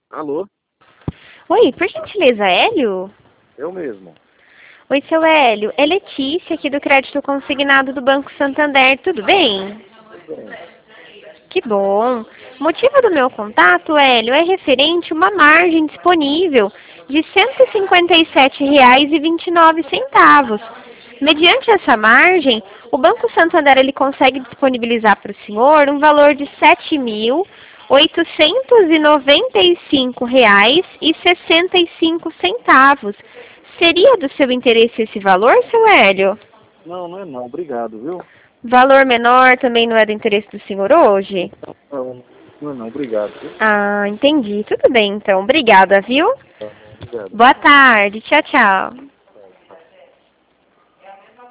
Alô? Oi, por gentileza, Hélio? Eu mesmo. Oi, seu Hélio. É Letícia, aqui do Crédito Consignado do Banco Santander. Tudo bem? Tudo bem. Que bom. O motivo do meu contato, Hélio, é referente a uma margem disponível de R$ 157,29. Mediante essa margem, o Banco Santander ele consegue disponibilizar para o senhor um valor de R$ 7.895,65. Seria do seu interesse esse valor, seu Hélio? Não, não é não. Obrigado, viu? Valor menor também não é do interesse do senhor hoje? Não, não é não. Obrigado, viu? Ah, entendi. Tudo bem, então. Obrigada, viu? Tá bom, obrigado. Boa tarde. Tchau, tchau.